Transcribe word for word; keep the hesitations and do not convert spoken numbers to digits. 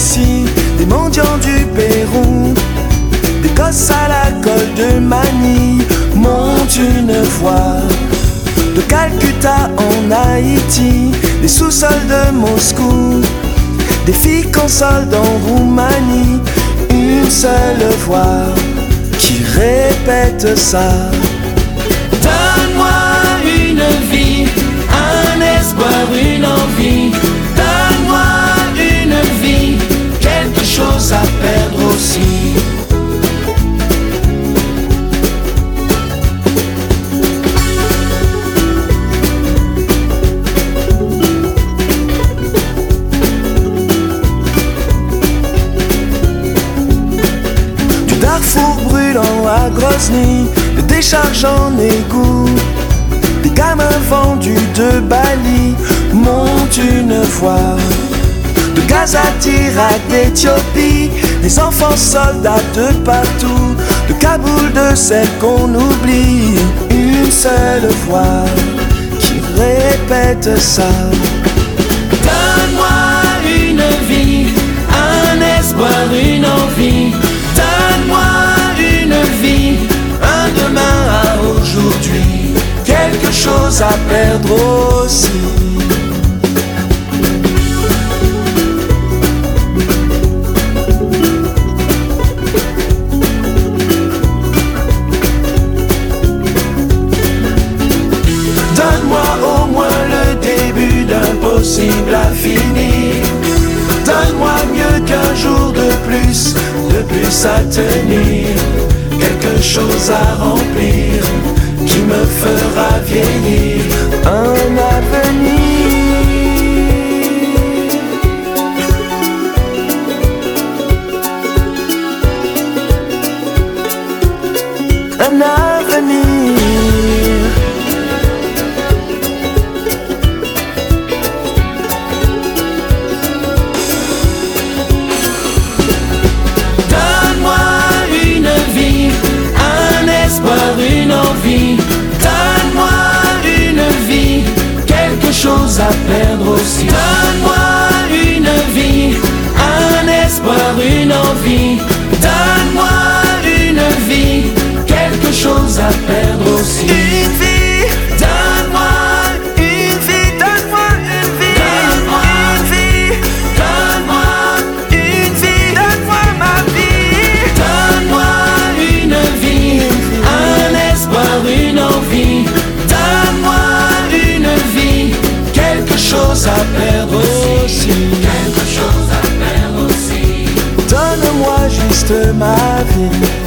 ici, des mendiants du Pérou, des gosses à la colle de Manille montent une fois. De Calcutta en Haïti, des sous-sols de Moscou, des filles consolent en Roumanie, une seule voix qui répète ça. Donne-moi une vie, un espoir, une envie. Donne-moi une vie, quelque chose à perdre aussi. Du Darfour brûlant à Grozny, des décharges en égout, des gamins vendus de Bali montent une fois. De Gaza, d'Irak, d'Éthiopie, des enfants soldats de partout, de Kaboul, de celles qu'on oublie, une seule voix qui répète ça. Donne-moi une vie, un espoir, une envie. Donne-moi une vie, un demain à aujourd'hui, quelque chose à perdre aussi. Donne-moi au moins le début d'un possible à finir. Donne-moi mieux qu'un jour de plus, de plus à tenir, quelque chose à remplir qui me fera vieillir, un avenir. Un avenir. Une envie, donne-moi une vie, quelque chose à perdre aussi. Donne-moi une vie, un espoir, une envie. Donne-moi une vie, quelque chose à perdre aussi. Une vie, donne-moi une vie, donne-moi une vie. Donne-moi une vie, donne-moi une vie, donne-moi ma vie. Donne-moi une vie, une envie, donne-moi une vie, quelque chose à perdre aussi, quelque chose à perdre aussi. Donne-moi juste ma vie.